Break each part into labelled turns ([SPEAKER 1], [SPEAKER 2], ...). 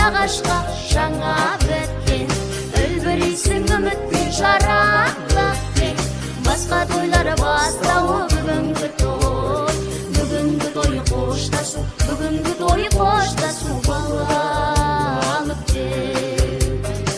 [SPEAKER 1] ағашқа жаңа біткен, үлбірейсің үмітпен жаралақпен. Басқа тойлары бастауы бүгінгі той, бүгінгі той қоштасу, бүгінгі той қоштасу балалықпен.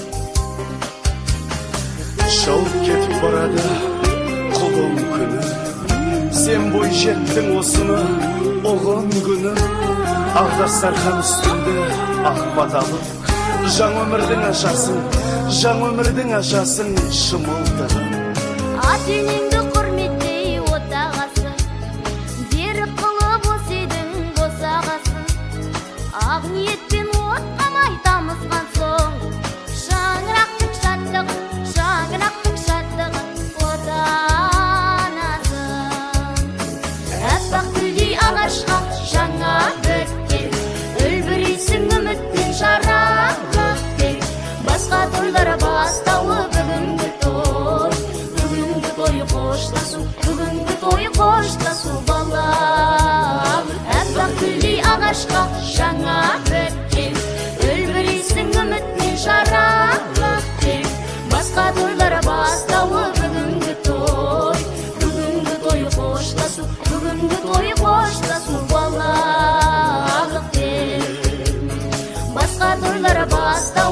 [SPEAKER 2] Шауып кетіп барады құлым күні, сен бой жеттің осыны оғын күні. Ағдас сарқан үстінде ақ баталып, жаңа өмірдің ашасын, жаңа өмірдің ашасын шымылдырып.
[SPEAKER 1] Ата-енеңді құрметтей отағасы, берік қылып өседің босағасын. Ақ ниетпен отқамай тамызған соң, шаңырақтың шаттығын, шаңырақтың шаттығын отанасың. Әппақ гүлдей ағашқа жаңа біткен, үлбірейсің үмітпен жаралықпен. Басқа тойлары бастауы бүгінгі той, бүгінгі той қоштасу, бүгінгі той қоштасу балам. Әппақ гүлдей ағашқа жаңа біткен, үлбірейсің үмітпен жаралықпен. Басқа тойлары бастауы бүгінгі той, бүгінгі той қоштасу, бүгінгі той қоштасу балалықпен. Басқа тойлары бастауы